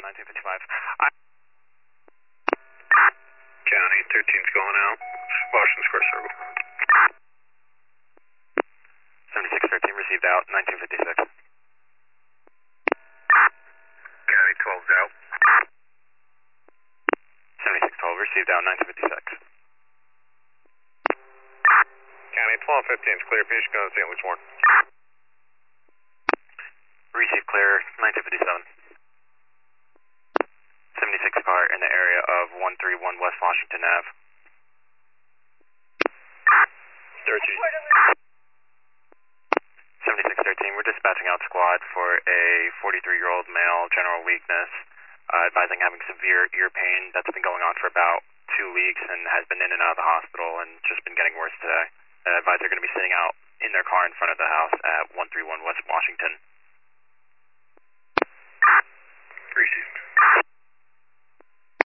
1955. County, 13's going out. Washington Square Circle. 7613 received out, 1956. County, 12's out. 7612 received out, 1956. County, 1215's clear. Finish going to St. Luke's Warren. Receive clear, 1957. 76 car in the area of 131 West Washington Ave. 7613, we're dispatching out squad for a 43-year-old male, general weakness, advising having severe ear pain that's been going on for about 2 weeks and has been in and out of the hospital and just been getting worse today. Advise they're going to be sitting out in their car in front of the house at 131 West Washington. Receive.